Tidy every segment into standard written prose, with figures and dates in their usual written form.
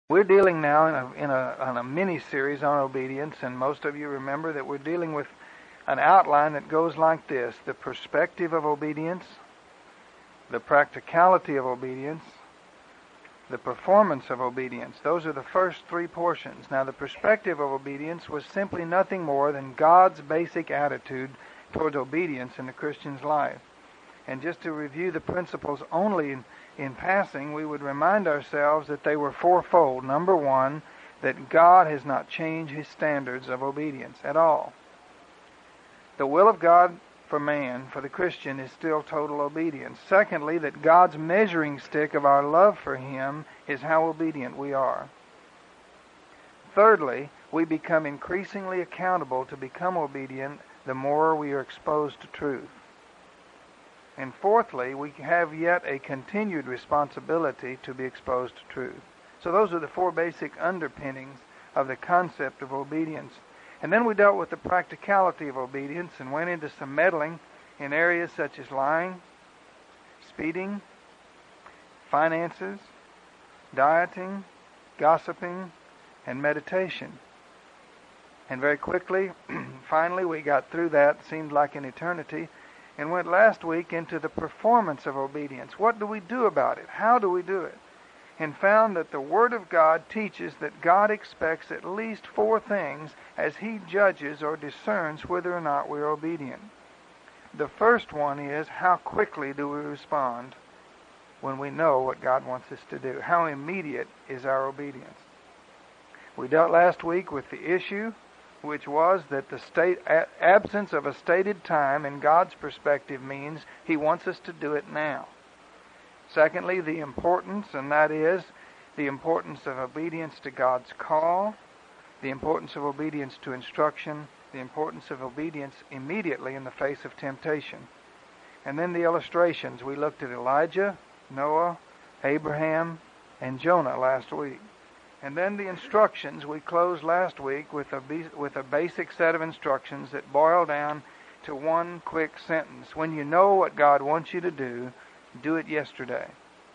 We're dealing now on a mini-series on obedience, and most of you remember that we're dealing with an outline that goes like this: the perspective of obedience, the practicality of obedience, the performance of obedience. Those are the first three portions. Now, the perspective of obedience was simply nothing more than God's basic attitude towards obedience in the Christian's life. And just to review the principles only in passing, we would remind ourselves that they were fourfold. Number one, that God has not changed His standards of obedience at all. The will of God for man, for the Christian, is still total obedience. Secondly, that God's measuring stick of our love for Him is how obedient we are. Thirdly, we become increasingly accountable to become obedient the more we are exposed to truth. And fourthly, we have yet a continued responsibility to be exposed to truth. So those are the four basic underpinnings of the concept of obedience. And then we dealt with the practicality of obedience and went into some meddling in areas such as lying, speeding, finances, dieting, gossiping, and meditation. And very quickly, finally, we got through that, seemed like an eternity, and went last week into the performance of obedience. What do we do about it? How do we do it? And found that the Word of God teaches that God expects at least four things as He judges or discerns whether or not we're obedient. The first one is, how quickly do we respond when we know what God wants us to do? How immediate is our obedience? We dealt last week with the issue, which was that the absence of a stated time in God's perspective means He wants us to do it now. Secondly, the importance, and that is the importance of obedience to God's call, the importance of obedience to instruction, the importance of obedience immediately in the face of temptation. And then the illustrations. We looked at Elijah, Noah, Abraham, and Jonah last week. And then the instructions. We closed last week with a basic set of instructions that boil down to one quick sentence. When you know what God wants you to do it yesterday.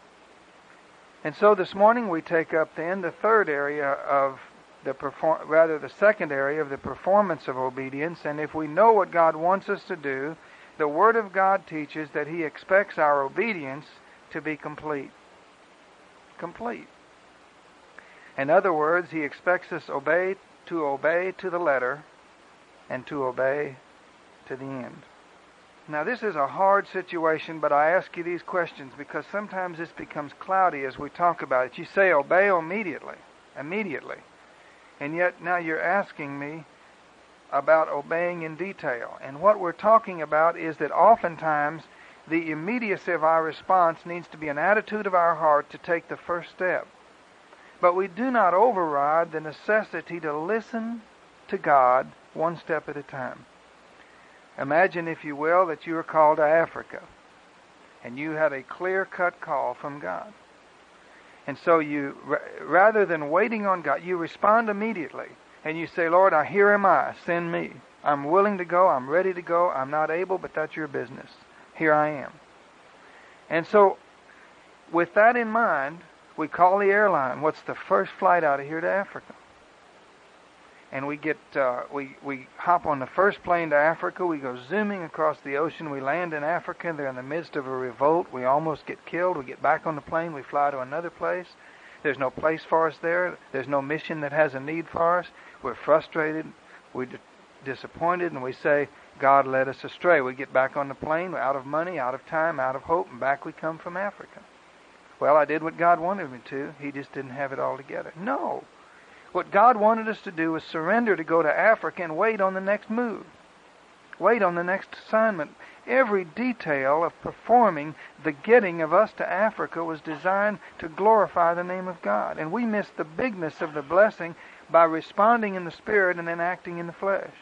And so this morning we take up then the third area of the second area of the performance of obedience. And if we know what God wants us to do, the Word of God teaches that He expects our obedience to be complete. Complete. In other words, He expects us to obey to the letter and to obey to the end. Now, this is a hard situation, but I ask you these questions because sometimes this becomes cloudy as we talk about it. You say obey immediately. And yet now you're asking me about obeying in detail. And what we're talking about is that oftentimes the immediacy of our response needs to be an attitude of our heart to take the first step. But we do not override the necessity to listen to God one step at a time. Imagine, if you will, that you were called to Africa, and you had a clear-cut call from God. And so you, rather than waiting on God, you respond immediately, and you say, Lord, here am I, send me. I'm willing to go, I'm ready to go, I'm not able, but that's your business. Here I am. And so, with that in mind, we call the airline. What's the first flight out of here to Africa? And we we hop on the first plane to Africa. We go zooming across the ocean. We land in Africa. They're in the midst of a revolt. We almost get killed. We get back on the plane. We fly to another place. There's no place for us there. There's no mission that has a need for us. We're frustrated. We're disappointed. And we say, God led us astray. We get back on the plane. We're out of money, out of time, out of hope. And back we come from Africa. Well, I did what God wanted me to. He just didn't have it all together. No. What God wanted us to do was surrender to go to Africa and wait on the next move. Wait on the next assignment. Every detail of performing the getting of us to Africa was designed to glorify the name of God. And we missed the bigness of the blessing by responding in the Spirit and then acting in the flesh.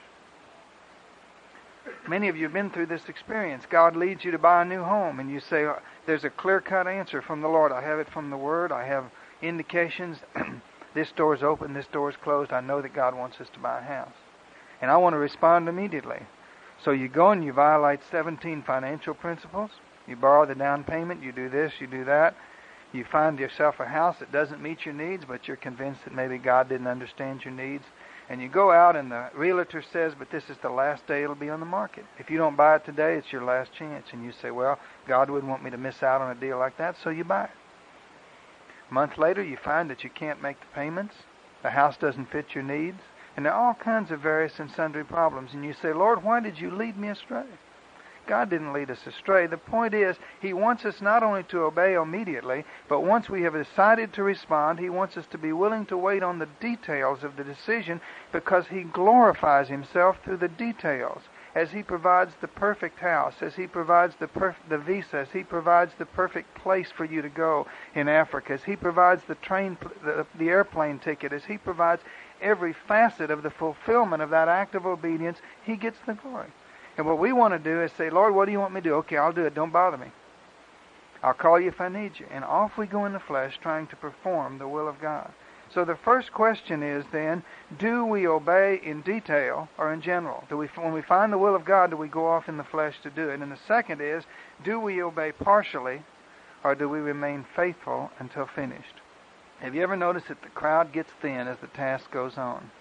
Many of you have been through this experience. God leads you to buy a new home, and you say, there's a clear-cut answer from the Lord. I have it from the Word. I have indications. This door is open, this door is closed. I know that God wants us to buy a house. And I want to respond immediately. So you go and you violate 17 financial principles. You borrow the down payment, you do this, you do that. You find yourself a house that doesn't meet your needs, but you're convinced that maybe God didn't understand your needs. And you go out and the realtor says, but this is the last day it'll be on the market. If you don't buy it today, it's your last chance. And you say, well, God wouldn't want me to miss out on a deal like that, so you buy it. A month later, you find that you can't make the payments. The house doesn't fit your needs. And there are all kinds of various and sundry problems. And you say, Lord, why did you lead me astray? God didn't lead us astray. The point is, He wants us not only to obey immediately, but once we have decided to respond, He wants us to be willing to wait on the details of the decision, because He glorifies Himself through the details. As He provides the perfect house, as He provides the visa, as He provides the perfect place for you to go in Africa, as He provides the airplane ticket, as He provides every facet of the fulfillment of that act of obedience, He gets the glory. And what we want to do is say, Lord, what do you want me to do? Okay, I'll do it. Don't bother me. I'll call you if I need you. And off we go in the flesh trying to perform the will of God. So the first question is then, do we obey in detail or in general? When we find the will of God, do we go off in the flesh to do it? And the second is, do we obey partially or do we remain faithful until finished? Have you ever noticed that the crowd gets thin as the task goes on?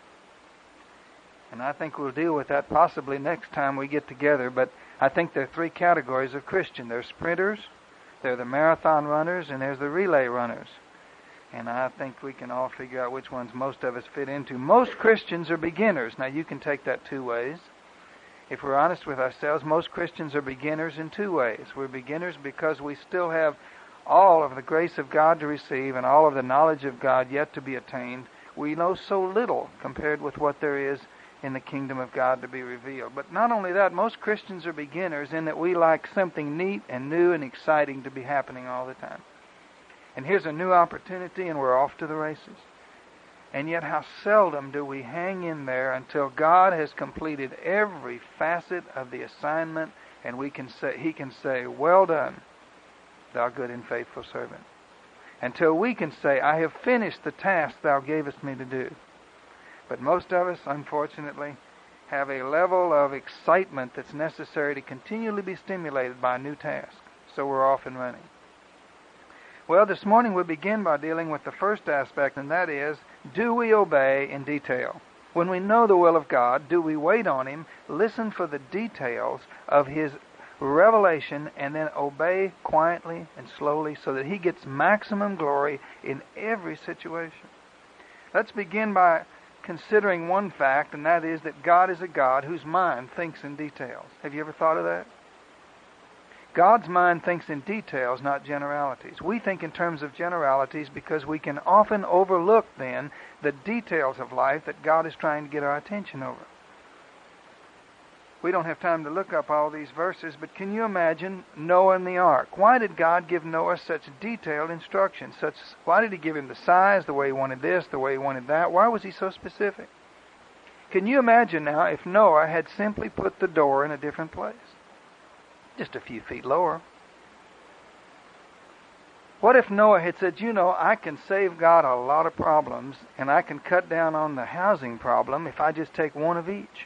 And I think we'll deal with that possibly next time we get together, but I think there are three categories of Christian. There's sprinters, there are the marathon runners, and there's the relay runners. And I think we can all figure out which ones most of us fit into. Most Christians are beginners. Now, you can take that two ways. If we're honest with ourselves, most Christians are beginners in two ways. We're beginners because we still have all of the grace of God to receive and all of the knowledge of God yet to be attained. We know so little compared with what there is in the kingdom of God to be revealed. But not only that, most Christians are beginners in that we like something neat and new and exciting to be happening all the time. And here's a new opportunity and we're off to the races. And yet how seldom do we hang in there until God has completed every facet of the assignment and He can say, well done, thou good and faithful servant. Until we can say, I have finished the task thou gavest me to do. But most of us, unfortunately, have a level of excitement that's necessary to continually be stimulated by a new task. So we're off and running. Well, this morning we begin by dealing with the first aspect, and that is, do we obey in detail? When we know the will of God, do we wait on Him, listen for the details of His revelation, and then obey quietly and slowly so that He gets maximum glory in every situation? Let's begin by considering one fact, and that is that God is a God whose mind thinks in details. Have you ever thought of that? God's mind thinks in details, not generalities. We think in terms of generalities because we can often overlook then the details of life that God is trying to get our attention over. We don't have time to look up all these verses, but can you imagine Noah and the ark? Why did God give Noah such detailed instructions? Why did He give him the size, the way He wanted this, the way He wanted that? Why was He so specific? Can you imagine now if Noah had simply put the door in a different place? Just a few feet lower. What if Noah had said, I can save God a lot of problems, and I can cut down on the housing problem if I just take one of each?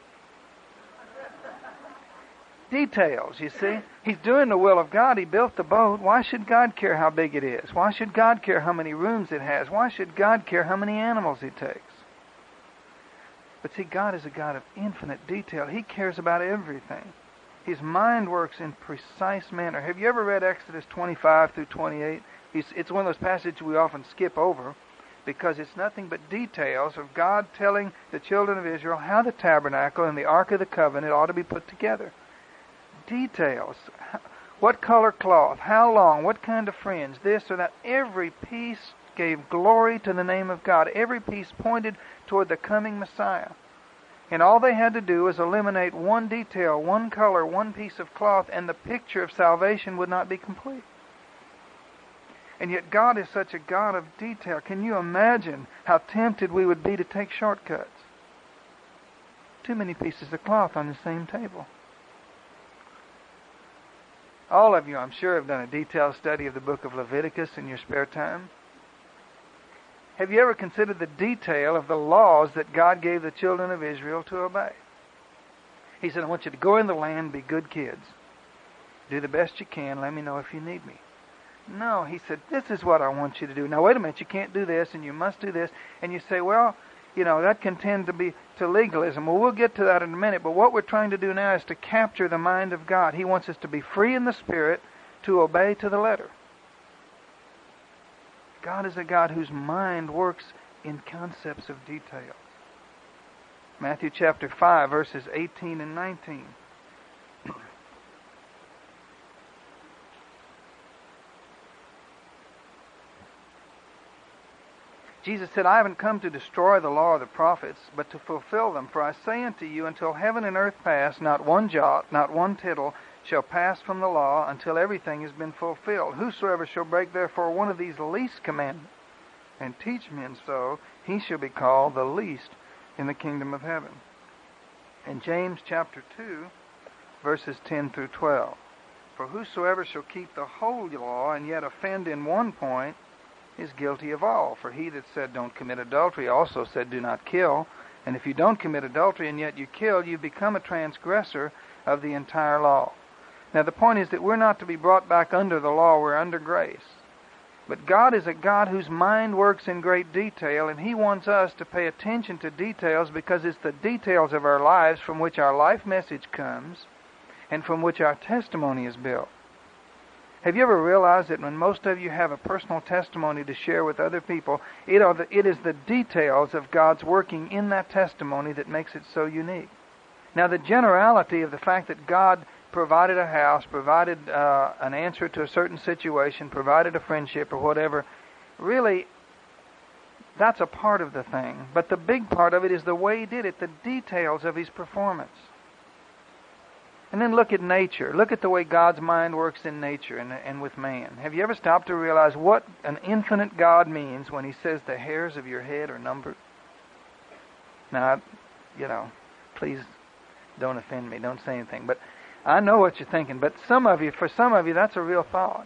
Details, you see. He's doing the will of God. He built the boat. Why should God care how big it is? Why should God care how many rooms it has? Why should God care how many animals He takes? But see, God is a God of infinite detail. He cares about everything. His mind works in precise manner. Have you ever read Exodus 25 through 28? It's one of those passages we often skip over because it's nothing but details of God telling the children of Israel how the tabernacle and the Ark of the Covenant ought to be put together. Details. What color cloth, how long, what kind of fringe, this or that. Every piece gave glory to the name of God. Every piece pointed toward the coming Messiah. And all they had to do was eliminate one detail, one color, one piece of cloth, and the picture of salvation would not be complete. And yet God is such a God of detail. Can you imagine how tempted we would be to take shortcuts? Too many pieces of cloth on the same table. All of you, I'm sure, have done a detailed study of the book of Leviticus in your spare time. Have you ever considered the detail of the laws that God gave the children of Israel to obey? He said, I want you to go in the land, be good kids. Do the best you can. Let me know if you need me. No, he said, this is what I want you to do. Now, wait a minute, you can't do this, and you must do this. And you say, well, that can tend to legalism. Well, we'll get to that in a minute. But what we're trying to do now is to capture the mind of God. He wants us to be free in the Spirit, to obey to the letter. God is a God whose mind works in concepts of detail. Matthew chapter 5, verses 18 and 19. Jesus said, I haven't come to destroy the law or the prophets, but to fulfill them. For I say unto you, until heaven and earth pass, not one jot, not one tittle shall pass from the law until everything has been fulfilled. Whosoever shall break therefore one of these least commandments and teach men so, he shall be called the least in the kingdom of heaven. In James chapter 2, verses 10 through 12. For whosoever shall keep the whole law and yet offend in one point is guilty of all. For he that said, don't commit adultery, also said, do not kill. And if you don't commit adultery and yet you kill, you become a transgressor of the entire law. Now the point is that we're not to be brought back under the law, we're under grace. But God is a God whose mind works in great detail, and He wants us to pay attention to details because it's the details of our lives from which our life message comes and from which our testimony is built. Have you ever realized that when most of you have a personal testimony to share with other people, it is the details of God's working in that testimony that makes it so unique? Now, the generality of the fact that God provided a house, provided an answer to a certain situation, provided a friendship or whatever, really, that's a part of the thing. But the big part of it is the way He did it, the details of His performance. And then look at nature. Look at the way God's mind works in nature and with man. Have you ever stopped to realize what an infinite God means when He says the hairs of your head are numbered? Now, please don't offend me. Don't say anything. But I know what you're thinking. But for some of you, that's a real thought.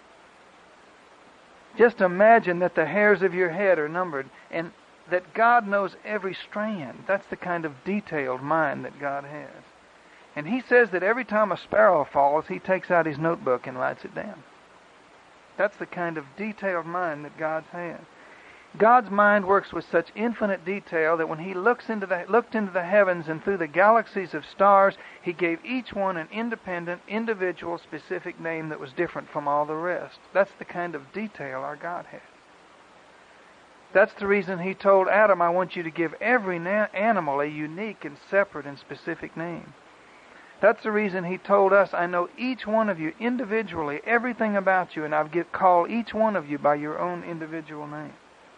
Just imagine that the hairs of your head are numbered and that God knows every strand. That's the kind of detailed mind that God has. And He says that every time a sparrow falls, He takes out His notebook and writes it down. That's the kind of detailed mind that God has. God's mind works with such infinite detail that when He looked into the heavens and through the galaxies of stars, He gave each one an independent, individual, specific name that was different from all the rest. That's the kind of detail our God has. That's the reason He told Adam, I want you to give every animal a unique and separate and specific name. That's the reason He told us, I know each one of you individually, everything about you, and I've called each one of you by your own individual name.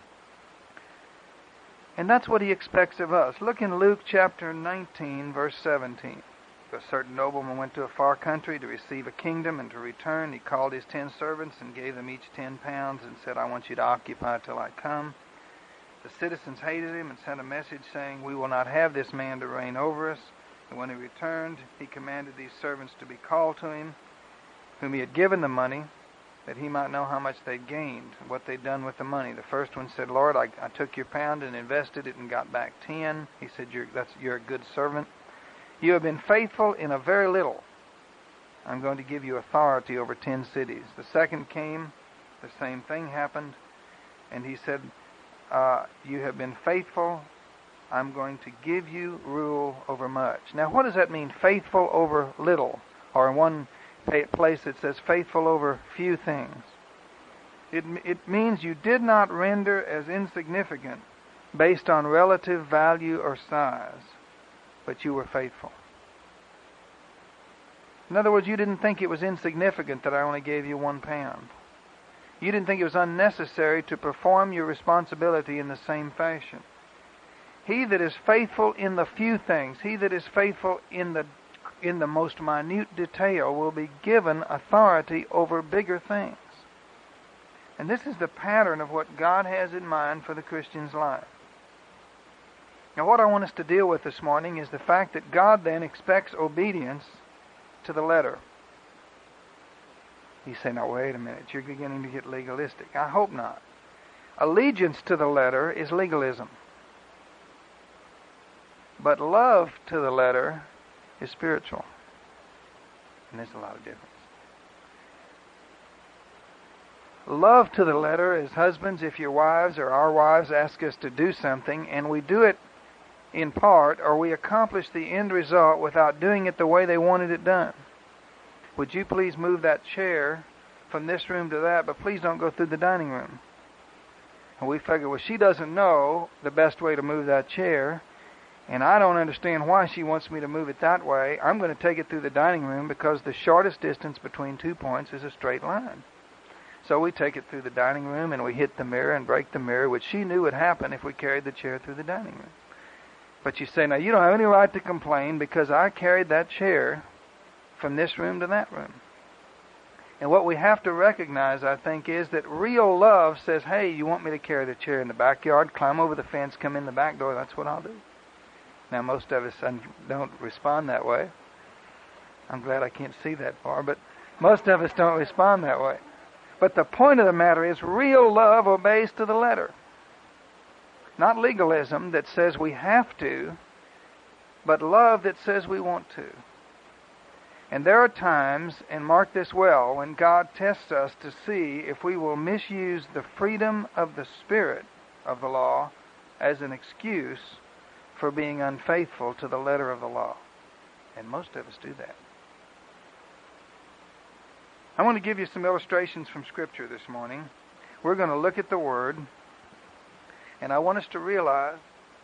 And that's what He expects of us. Look in Luke chapter 19, verse 17. A certain nobleman went to a far country to receive a kingdom, and to return he called his 10 servants and gave them each 10 pounds and said, I want you to occupy till I come. The citizens hated him and sent a message saying, we will not have this man to reign over us. And when he returned, he commanded these servants to be called to him, whom he had given the money, that he might know how much they'd gained, what they'd done with the money. The first one said, Lord, I took your pound and invested it and got back 10. He said, you're a good servant. You have been faithful in a very little. I'm going to give you authority over 10 cities. The second came, the same thing happened, and he said, you have been faithful. I'm going to give you rule over much. Now, what does that mean, faithful over little? Or in one place it says faithful over few things. It means you did not render as insignificant based on relative value or size, but you were faithful. In other words, you didn't think it was insignificant that I only gave you 1 pound. You didn't think it was unnecessary to perform your responsibility in the same fashion. He that is faithful in the few things, he that is faithful in the most minute detail will be given authority over bigger things. And this is the pattern of what God has in mind for the Christian's life. Now, what I want us to deal with this morning is the fact that God then expects obedience to the letter. You say, now wait a minute, you're beginning to get legalistic. I hope not. Allegiance to the letter is legalism. But love to the letter is spiritual. And there's a lot of difference. love to the letter as husbands. If your wives or our wives ask us to do something and we do it in part, or we accomplish the end result without doing it the way they wanted it done. Would you please move that chair from this room to that, but please don't go through the dining room. And we figure, well, she doesn't know the best way to move that chair, and I don't understand why she wants me to move it that way. I'm going to take it through the dining room because the shortest distance between 2 points is a straight line. So we take it through the dining room, and we hit the mirror and break the mirror, which she knew would happen if we carried the chair through the dining room. But you say, now, you don't have any right to complain because I carried that chair from this room to that room. And what we have to recognize, I think, is that real love says, hey, you want me to carry the chair in the backyard, climb over the fence, come in the back door, that's what I'll do. Now, most of us don't respond that way. I'm glad I can't see that far, but most of us don't respond that way. But the point of the matter is, real love obeys to the letter. Not legalism that says we have to, but love that says we want to. And there are times, and mark this well, when God tests us to see if we will misuse the freedom of the spirit of the law as an excuse for being unfaithful to the letter of the law. And most of us do that. I want to give you some illustrations from Scripture this morning. We're going to look at the Word, and I want us to realize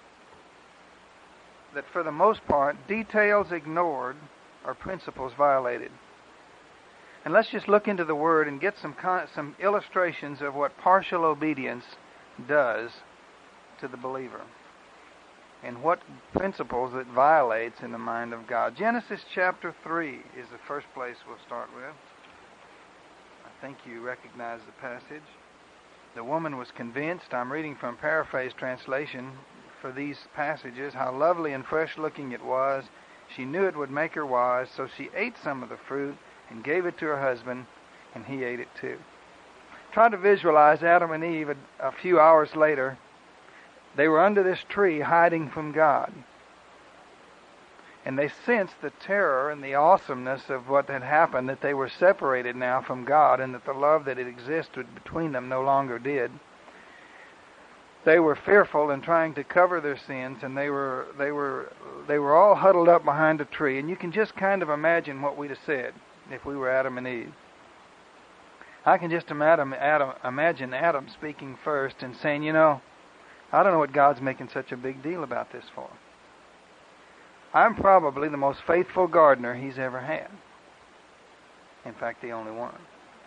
that for the most part, details ignored are principles violated. And let's just look into the Word and get some illustrations of what partial obedience does to the believer and what principles it violates in the mind of God. Genesis chapter 3 is the first place we'll start with. I think you recognize the passage. The woman was convinced, I'm reading from paraphrase translation for these passages, how lovely and fresh looking it was. She knew it would make her wise, so she ate some of the fruit and gave it to her husband, and he ate it too. Try to visualize Adam and Eve a few hours later. They were under this tree hiding from God. And they sensed the terror and the awesomeness of what had happened, that they were separated now from God and that the love that had existed between them no longer did. They were fearful and trying to cover their sins, and they were all huddled up behind a tree. And you can just kind of imagine what we'd have said if we were Adam and Eve. I can just imagine Adam speaking first and saying, you know, I don't know what God's making such a big deal about this for. I'm probably the most faithful gardener he's ever had. In fact, the only one.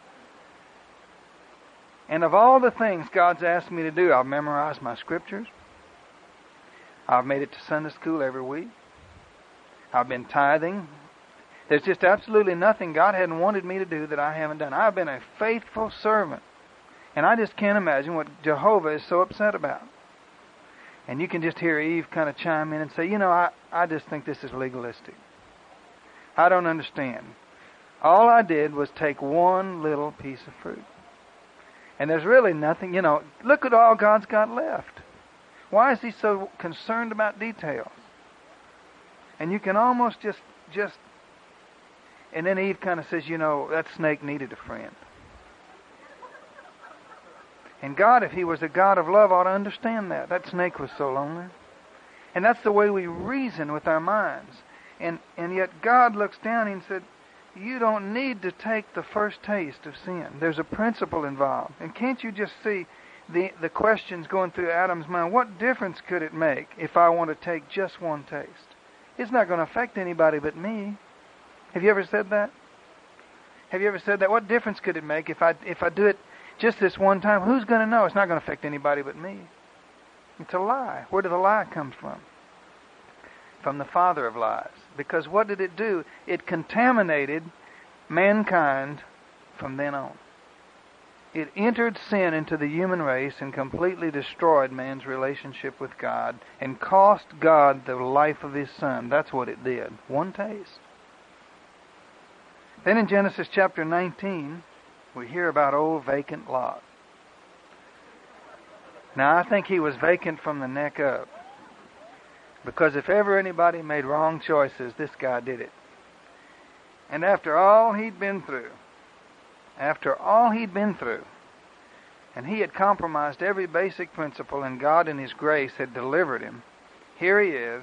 And of all the things God's asked me to do, I've memorized my scriptures. I've made it to Sunday school every week. I've been tithing. There's just absolutely nothing God hadn't wanted me to do that I haven't done. I've been a faithful servant. And I just can't imagine what Jehovah is so upset about. And you can just hear Eve kind of chime in and say, you know, I just think this is legalistic. I don't understand. All I did was take one little piece of fruit. And there's really nothing, you know, look at all God's got left. Why is he so concerned about details? And you can almost just, and then Eve kind of says, you know, that snake needed a friend. And God, if he was a God of love, ought to understand that. That snake was so lonely. And that's the way we reason with our minds. And yet God looks down and said, you don't need to take the first taste of sin. There's a principle involved. And can't you just see the questions going through Adam's mind? What difference could it make if I want to take just one taste? It's not going to affect anybody but me. Have you ever said that? Have you ever said that? What difference could it make if I do it just this one time? Who's going to know? It's not going to affect anybody but me. It's a lie. Where did the lie come from? From the father of lies. Because what did it do? It contaminated mankind from then on. It entered sin into the human race and completely destroyed man's relationship with God and cost God the life of his son. That's what it did. One taste. Then in Genesis chapter 19, we hear about old vacant Lot. Now, I think he was vacant from the neck up. Because if ever anybody made wrong choices, this guy did it. And after all he'd been through, And he had compromised every basic principle, and God in His grace had delivered him. Here he is.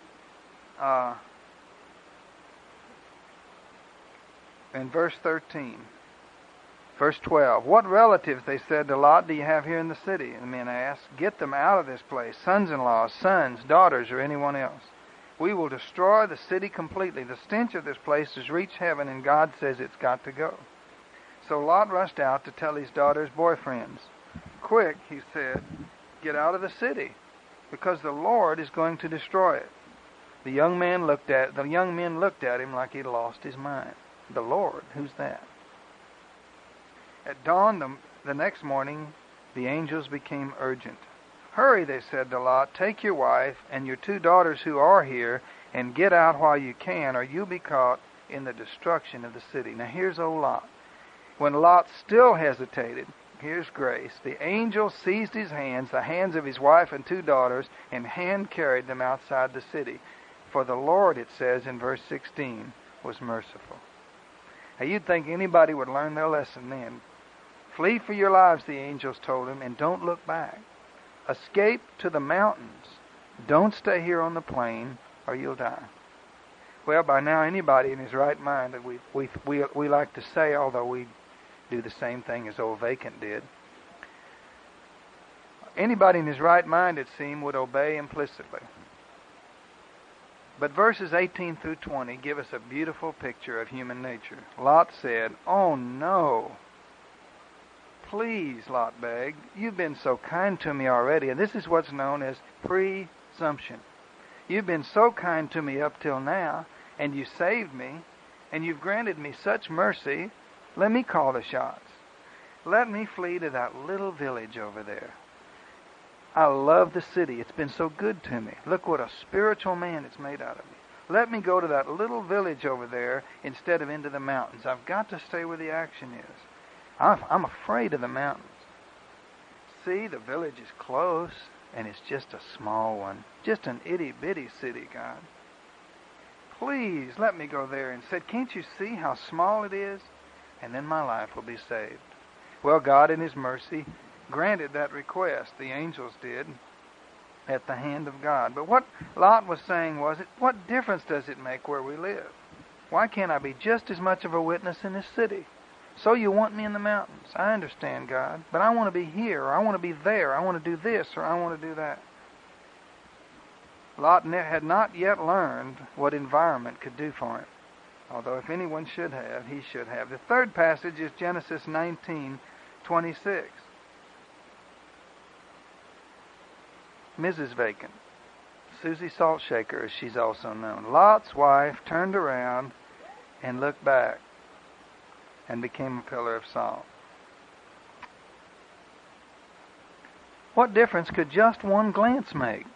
In verse 13. Verse 12. What relatives, they said to Lot, do you have here in the city? And the men asked, get them out of this place. Sons-in-law, sons, daughters, or anyone else. We will destroy the city completely. The stench of this place has reached heaven, and God says it's got to go. So Lot rushed out to tell his daughter's boyfriends. Quick, he said, get out of the city, because the Lord is going to destroy it. The young men looked at him like he'd lost his mind. The Lord, who's that? At dawn the next morning, the angels became urgent. Hurry, they said to Lot, take your wife and your 2 daughters who are here, and get out while you can, or you'll be caught in the destruction of the city. Now here's old Lot. When Lot still hesitated, here's grace. The angel seized his hands, the hands of his wife and 2 daughters, and hand-carried them outside the city. For the Lord, it says in verse 16, was merciful. Now you'd think anybody would learn their lesson then. Flee for your lives, the angels told him, and don't look back. Escape to the mountains. Don't stay here on the plain, or you'll die. Well, by now anybody in his right mind, that we like to say, although we do the same thing as old Vacant did, anybody in his right mind, it seemed, would obey implicitly. But verses 18 through 20 give us a beautiful picture of human nature. Lot said, oh no. Please, Lot begged, you've been so kind to me already, and this is what's known as presumption. You've been so kind to me up till now, and you saved me, and you've granted me such mercy. Let me call the shots. Let me flee to that little village over there. I love the city. It's been so good to me. Look what a spiritual man it's made out of me. Let me go to that little village over there instead of into the mountains. I've got to stay where the action is. I'm afraid of the mountains. See, the village is close, and it's just a small one. Just an itty-bitty city, God. Please, let me go there. And said, can't you see how small it is? And then my life will be saved. Well, God in His mercy granted that request. The angels did, at the hand of God. But what Lot was saying was, what difference does it make where we live? Why can't I be just as much of a witness in this city? So you want me in the mountains. I understand, God, but I want to be here, or I want to be there. I want to do this, or I want to do that. Lot had not yet learned what environment could do for him. Although if anyone should have, he should have. The third passage is Genesis 19:26. Mrs. Vacant, Susie Saltshaker, as she's also known. Lot's wife turned around and looked back and became a pillar of salt. What difference could just one glance make?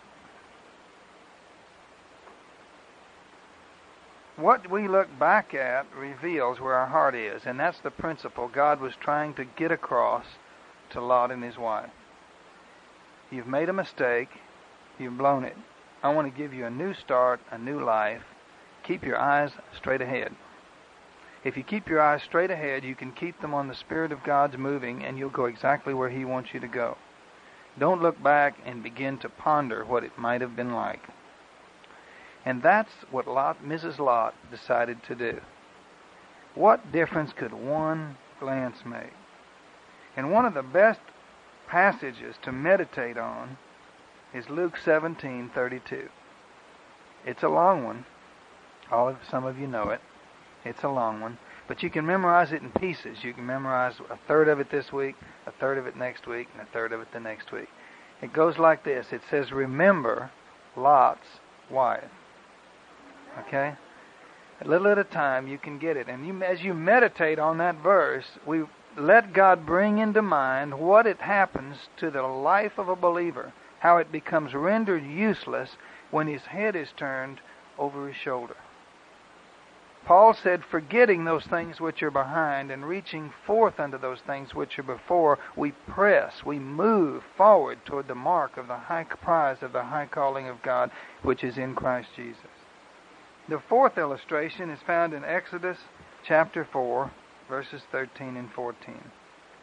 What we look back at reveals where our heart is, and that's the principle God was trying to get across to Lot and his wife. You've made a mistake. You've blown it. I want to give you a new start, a new life. Keep your eyes straight ahead. If you keep your eyes straight ahead, you can keep them on the Spirit of God's moving, and you'll go exactly where He wants you to go. Don't look back and begin to ponder what it might have been like. And that's what Mrs. Lot decided to do. What difference could one glance make? And one of the best passages to meditate on is Luke 17:32. It's a long one. Some of you know it. It's a long one. But you can memorize it in pieces. You can memorize a third of it this week, a third of it next week, and a third of it the next week. It goes like this. It says, remember Lot's wife. Okay? A little at a time you can get it. And as you meditate on that verse, we let God bring into mind what it happens to the life of a believer, how it becomes rendered useless when his head is turned over his shoulder. Paul said, forgetting those things which are behind and reaching forth unto those things which are before, we press, we move forward toward the mark of the high prize of the high calling of God, which is in Christ Jesus. The fourth illustration is found in Exodus chapter 4, verses 13 and 14.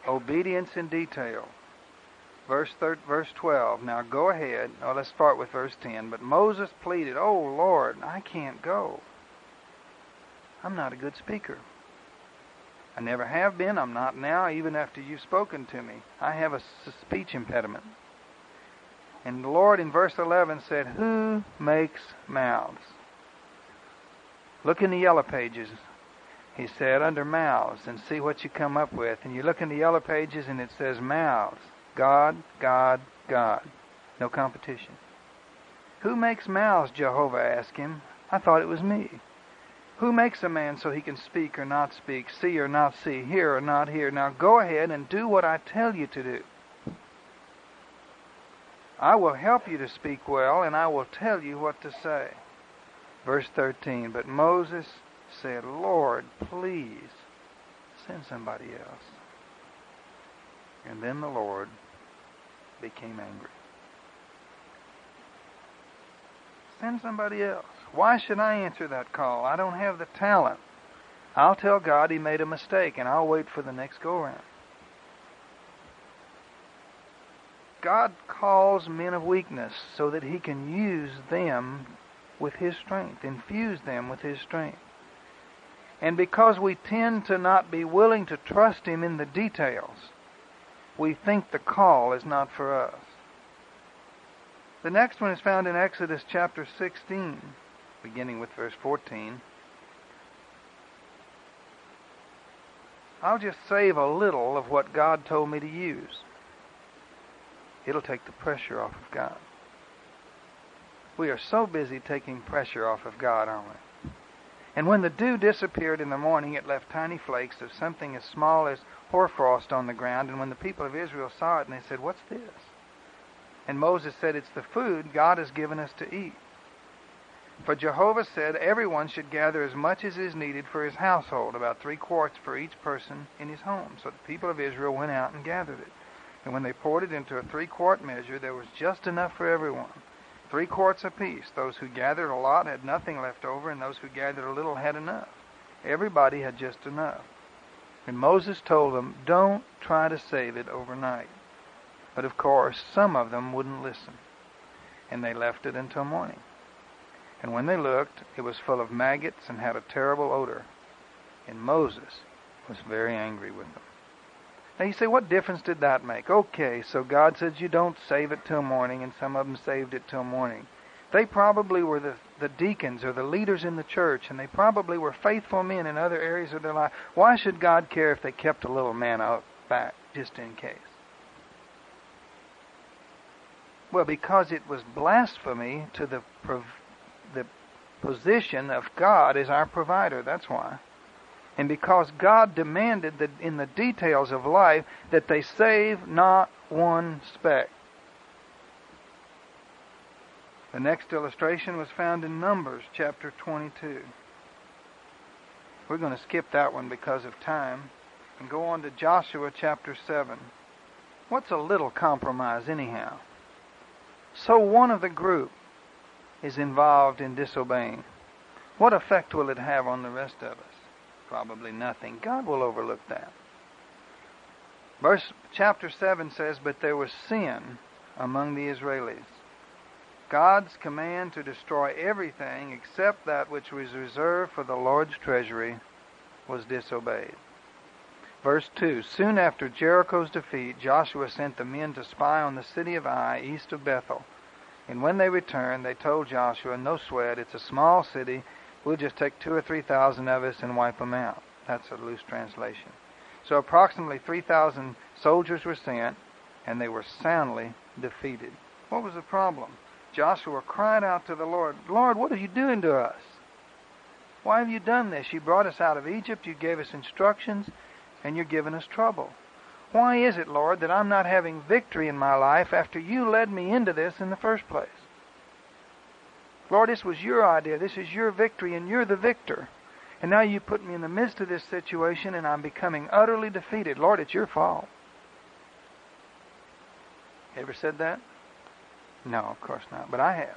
Obedience in detail. Verse 12. Now go ahead. Oh, let's start with verse 10. But Moses pleaded, "Oh, Lord, I can't go. I'm not a good speaker. I never have been. I'm not now, even after you've spoken to me. I have a speech impediment." And the Lord in verse 11 said, "Who makes mouths?" Look in the yellow pages, he said, under mouths, and see what you come up with. And you look in the yellow pages and it says mouths. God, God, God. No competition. "Who makes mouths?" Jehovah asked him. "I thought it was me." "Who makes a man so he can speak or not speak, see or not see, hear or not hear? Now go ahead and do what I tell you to do. I will help you to speak well, and I will tell you what to say." Verse 13, but Moses said, "Lord, please send somebody else." And then the Lord became angry. Send somebody else. Why should I answer that call? I don't have the talent. I'll tell God he made a mistake, and I'll wait for the next go-round. God calls men of weakness so that he can use them with his strength, infuse them with his strength. And because we tend to not be willing to trust him in the details, we think the call is not for us. The next one is found in Exodus chapter 16, beginning with verse 14. I'll just save a little of what God told me to use. It'll take the pressure off of God. We are so busy taking pressure off of God, aren't we? And when the dew disappeared in the morning, it left tiny flakes of something as small as hoarfrost on the ground. And when the people of Israel saw it, and they said, "What's this?" And Moses said, "It's the food God has given us to eat." For Jehovah said everyone should gather as much as is needed for his household, about 3 quarts for each person in his home. So the people of Israel went out and gathered it. And when they poured it into a 3-quart measure, there was just enough for everyone. 3 quarts apiece. Those who gathered a lot had nothing left over, and those who gathered a little had enough. Everybody had just enough. And Moses told them, don't try to save it overnight. But of course, some of them wouldn't listen, and they left it until morning. And when they looked, it was full of maggots and had a terrible odor. And Moses was very angry with them. Now you say, what difference did that make? Okay, so God says you don't save it till morning, and some of them saved it till morning. They probably were the deacons or the leaders in the church, and they probably were faithful men in other areas of their life. Why should God care if they kept a little manna back, just in case? Well, because it was blasphemy to the position of God as our provider, that's why. And because God demanded that in the details of life that they save not one speck. The next illustration was found in Numbers chapter 22. We're going to skip that one because of time and go on to Joshua chapter 7. What's a little compromise anyhow? So one of the group is involved in disobeying. What effect will it have on the rest of us? Probably nothing. God will overlook that. Chapter 7 says, but there was sin among the Israelis. God's command to destroy everything except that which was reserved for the Lord's treasury was disobeyed. Verse 2, soon after Jericho's defeat, Joshua sent the men to spy on the city of Ai, east of Bethel. And when they returned, they told Joshua, no sweat, it's a small city. We'll just take 2,000 or 3,000 of us and wipe them out. That's a loose translation. So approximately 3,000 soldiers were sent, and they were soundly defeated. What was the problem? Joshua cried out to the Lord, Lord, what are you doing to us? Why have you done this? You brought us out of Egypt, you gave us instructions, and you're giving us trouble. Why is it, Lord, that I'm not having victory in my life after you led me into this in the first place? Lord, this was your idea. This is your victory, and you're the victor. And now you put me in the midst of this situation, and I'm becoming utterly defeated. Lord, it's your fault. Ever said that? No, of course not, but I have.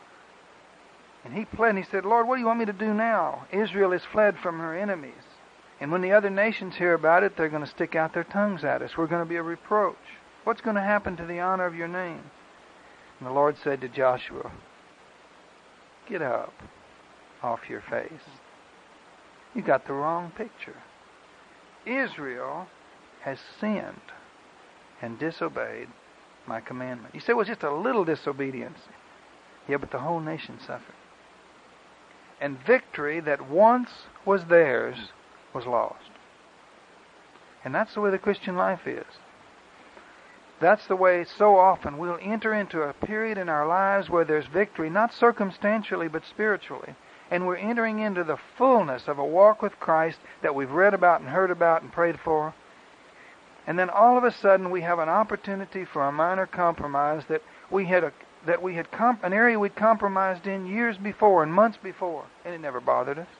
And he pled, and he said, Lord, what do you want me to do now? Israel has fled from her enemies. And when the other nations hear about it, they're going to stick out their tongues at us. We're going to be a reproach. What's going to happen to the honor of your name? And the Lord said to Joshua, get up off your face. You got the wrong picture. Israel has sinned and disobeyed my commandment. You say, well, it's just a little disobedience. Yeah, but the whole nation suffered. And victory that once was theirs was lost. And that's the way the Christian life is. That's the way so often we'll enter into a period in our lives where there's victory, not circumstantially, but spiritually. And we're entering into the fullness of a walk with Christ that we've read about and heard about and prayed for. And then all of a sudden we have an opportunity for a minor compromise that we had an area we'd compromised in years before and months before, and it never bothered us.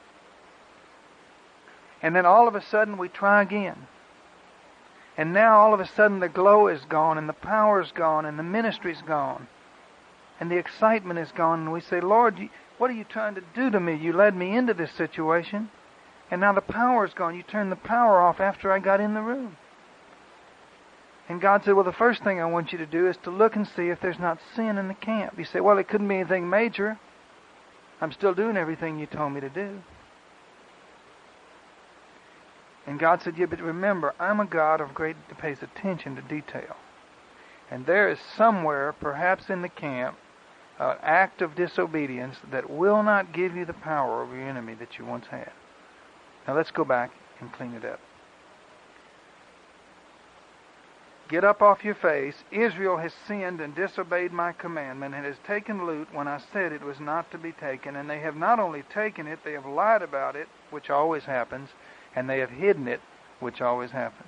And then all of a sudden we try again. And now all of a sudden the glow is gone, and the power is gone, and the ministry's gone, and the excitement is gone, and we say, Lord, what are you trying to do to me? You led me into this situation, and now the power is gone. You turned the power off after I got in the room. And God said, well, the first thing I want you to do is to look and see if there's not sin in the camp. You say, well, it couldn't be anything major. I'm still doing everything you told me to do. And God said, yeah, but remember, I'm a God that pays attention to detail. And there is somewhere, perhaps in the camp, an act of disobedience that will not give you the power over your enemy that you once had. Now let's go back and clean it up. Get up off your face. Israel has sinned and disobeyed my commandment and has taken loot when I said it was not to be taken. And they have not only taken it, they have lied about it, which always happens, and they have hidden it, which always happens.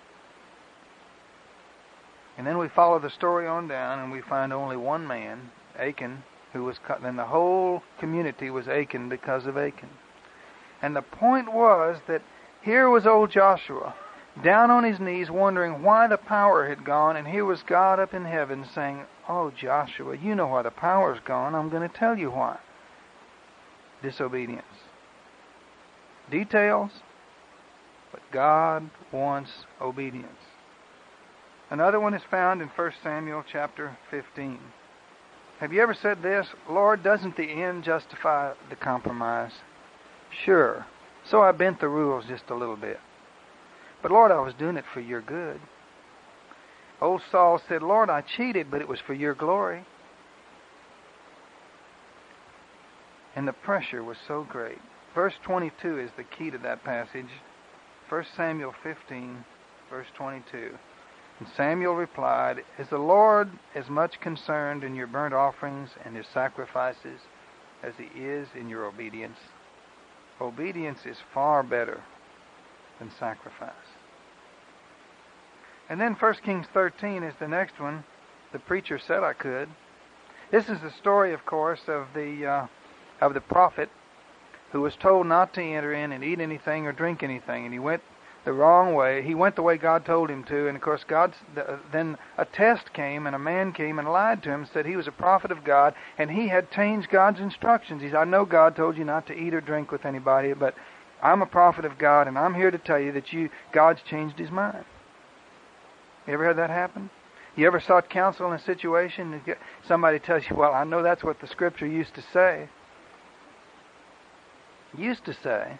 And then we follow the story on down, and we find only one man, Achan, who was cut. Then the whole community was Achan because of Achan. And the point was that here was old Joshua, down on his knees, wondering why the power had gone, and here was God up in heaven saying, oh, Joshua, you know why the power's gone. I'm going to tell you why. Disobedience. Details, but God wants obedience. Another one is found in 1 Samuel chapter 15. Have you ever said this? Lord, doesn't the end justify the compromise? Sure. So I bent the rules just a little bit. But Lord, I was doing it for your good. Old Saul said, Lord, I cheated, but it was for your glory. And the pressure was so great. Verse 22 is the key to that passage. 1 Samuel 15, verse 22. And Samuel replied, is the Lord as much concerned in your burnt offerings and your sacrifices as he is in your obedience? Obedience is far better than sacrifice. And then 1 Kings 13 is the next one. The preacher said I could. This is the story, of course, of the prophet who was told not to enter in and eat anything or drink anything, and he went the wrong way. He went the way God told him to, and of course then a test came, and a man came and lied to him, said he was a prophet of God, and he had changed God's instructions. He said, I know God told you not to eat or drink with anybody, but I'm a prophet of God, and I'm here to tell you that God's changed his mind. You ever had that happen? You ever sought counsel in a situation and somebody tells you, well, I know that's what the Scripture used to say. Used to say.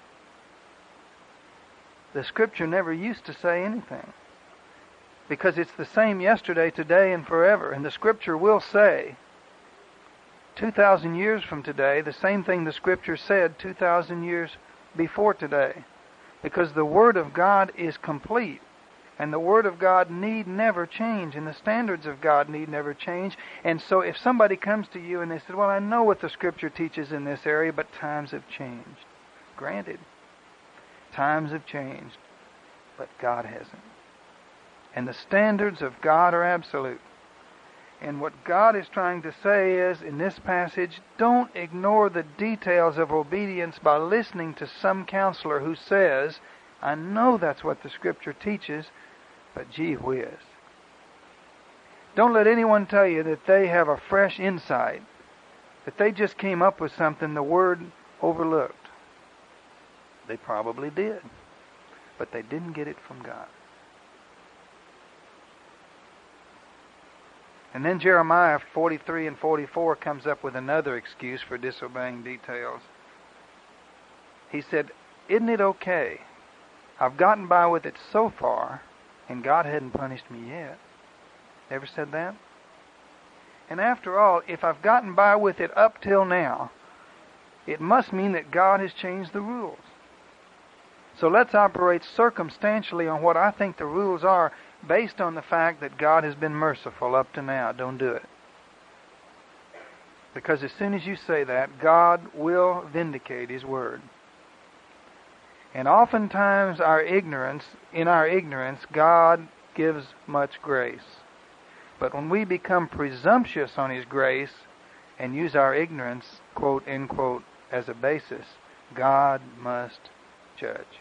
The Scripture never used to say anything. Because it's the same yesterday, today, and forever. And the Scripture will say, 2,000 years from today, the same thing the Scripture said 2,000 years before today. Because the Word of God is complete. And the Word of God need never change. And the standards of God need never change. And so if somebody comes to you and they say, well, I know what the Scripture teaches in this area, but times have changed. Granted. Times have changed. But God hasn't. And the standards of God are absolute. And what God is trying to say is, in this passage, don't ignore the details of obedience by listening to some counselor who says, I know that's what the Scripture teaches, but gee whiz. Don't let anyone tell you that they have a fresh insight, that they just came up with something the Word overlooked. They probably did. But they didn't get it from God. And then Jeremiah 43 and 44 comes up with another excuse for disobeying details. He said, isn't it okay? I've gotten by with it so far, and God hadn't punished me yet. Ever said that? And after all, if I've gotten by with it up till now, it must mean that God has changed the rules. So let's operate circumstantially on what I think the rules are, based on the fact that God has been merciful up to now. Don't do it. Because as soon as you say that, God will vindicate His word. And oftentimes in our ignorance, God gives much grace. But when we become presumptuous on His grace and use our ignorance, quote, end quote, as a basis, God must judge.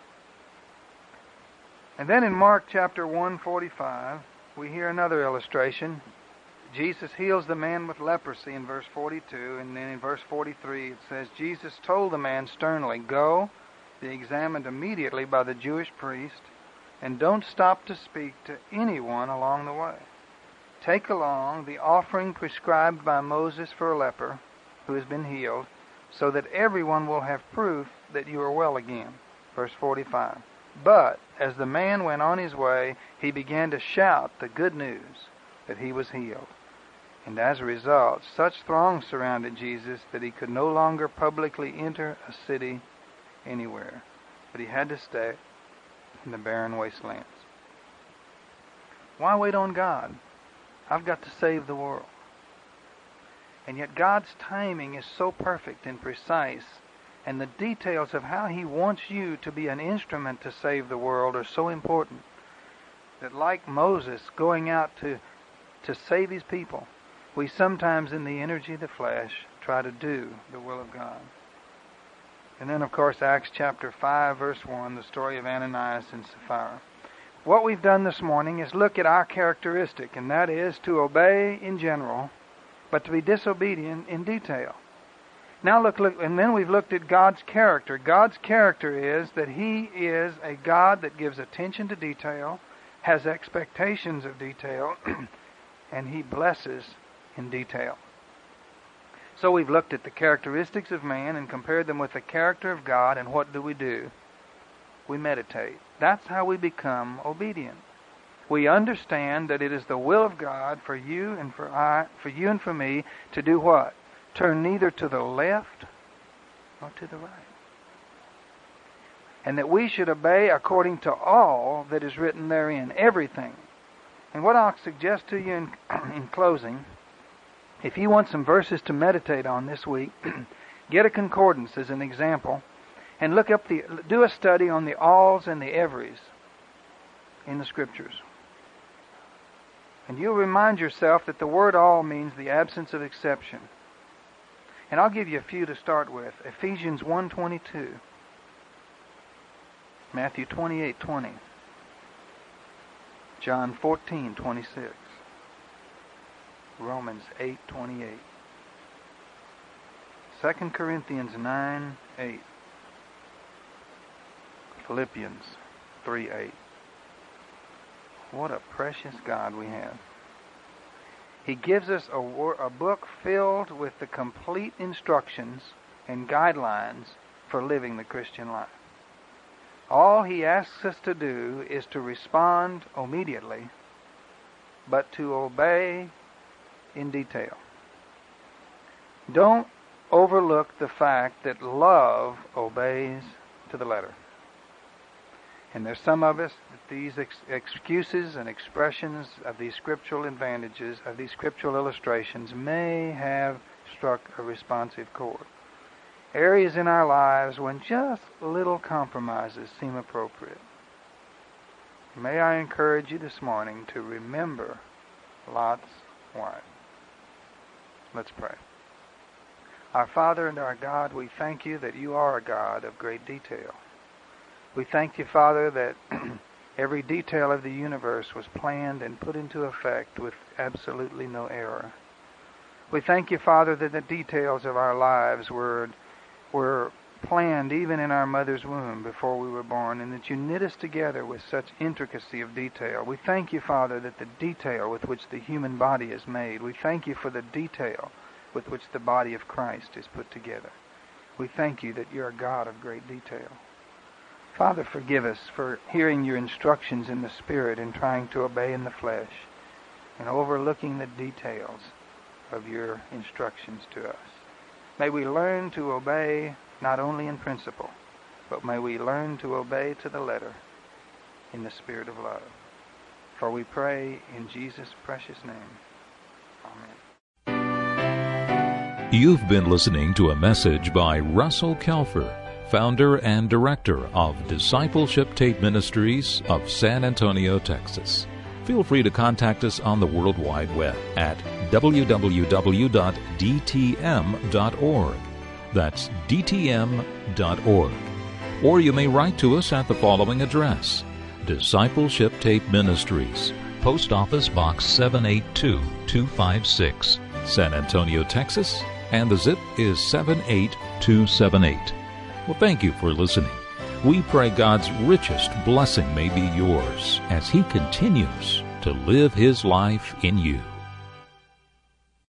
And then in Mark chapter 1:45, we hear another illustration. Jesus heals the man with leprosy in verse 42, and then in verse 43 it says, Jesus told the man sternly, go, be examined immediately by the Jewish priest, and don't stop to speak to anyone along the way. Take along the offering prescribed by Moses for a leper who has been healed, so that everyone will have proof that you are well again. Verse 45. But as the man went on his way, he began to shout the good news that he was healed. And as a result, such throngs surrounded Jesus that he could no longer publicly enter a city anywhere, but he had to stay in the barren wastelands. Why wait on God? I've got to save the world. And yet God's timing is so perfect and precise, and the details of how He wants you to be an instrument to save the world are so important, that like Moses going out to save his people, we sometimes in the energy of the flesh try to do the will of God. And then of course Acts chapter 5 verse 1, the story of Ananias and Sapphira. What we've done this morning is look at our characteristic, and that is to obey in general, but to be disobedient in detail. Now look, and then we've looked at God's character. God's character is that He is a God that gives attention to detail, has expectations of detail, and He blesses in detail. So we've looked at the characteristics of man and compared them with the character of God, and what do? We meditate. That's how we become obedient. We understand that it is the will of God for you and for me to do what? Turn neither to the left nor to the right. And that we should obey according to all that is written therein, everything. And what I'll suggest to you in closing, if you want some verses to meditate on this week, get a concordance as an example, and do a study on the alls and the everys in the Scriptures. And you'll remind yourself that the word all means the absence of exception. And I'll give you a few to start with. Ephesians 1:22, Matthew 28:20, John 14:26, Romans 8:28, 2 Corinthians 9:8, Philippians 3:8. What a precious God we have. He gives us a book filled with the complete instructions and guidelines for living the Christian life. All He asks us to do is to respond immediately, but to obey in detail. Don't overlook the fact that love obeys to the letter. And there's some of us that these excuses and expressions of these scriptural advantages, of these scriptural illustrations, may have struck a responsive chord. Areas in our lives when just little compromises seem appropriate. May I encourage you this morning to remember Lot's wife. Let's pray. Our Father and our God, we thank You that You are a God of great detail. We thank You, Father, that every detail of the universe was planned and put into effect with absolutely no error. We thank You, Father, that the details of our lives were planned even in our mother's womb before we were born, and that you knit us together with such intricacy of detail. We thank you, Father, that the detail with which the human body is made, we thank you for the detail with which the body of Christ is put together. We thank you that you're a God of great detail. Father, forgive us for hearing your instructions in the Spirit and trying to obey in the flesh, and overlooking the details of your instructions to us. May we learn to obey not only in principle, but may we learn to obey to the letter in the spirit of love. For we pray in Jesus' precious name. Amen. You've been listening to a message by Russell Kelfer, founder and director of Discipleship Tape Ministries of San Antonio, Texas. Feel free to contact us on the World Wide Web at www.dtm.org. That's dtm.org. Or you may write to us at the following address: Discipleship Tape Ministries, Post Office Box 782256, San Antonio, Texas, and the zip is 78278. Well, thank you for listening. We pray God's richest blessing may be yours as He continues to live His life in you.